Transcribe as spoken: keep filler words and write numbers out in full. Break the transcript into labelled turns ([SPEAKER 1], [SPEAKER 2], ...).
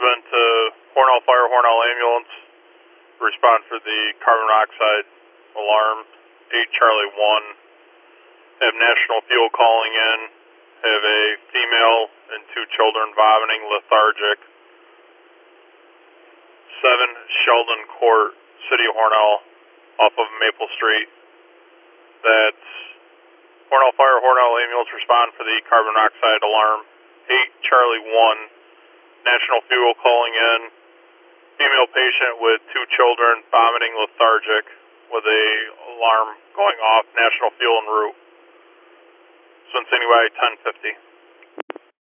[SPEAKER 1] been to Hornell Fire, Hornell Ambulance. Respond for the carbon monoxide alarm. eight Charlie one. Have National Fuel calling in. Have a female and two children vomiting, lethargic. seven Sheldon Court, City of Hornell, off of Maple Street. That's Hornell Fire, Hornell Ambulance. Respond for the carbon monoxide alarm. eight Charlie one. National Fuel calling in. Female patient with two children, vomiting, lethargic, with a alarm going off. National Fuel en route. Cincinnati ten fifty.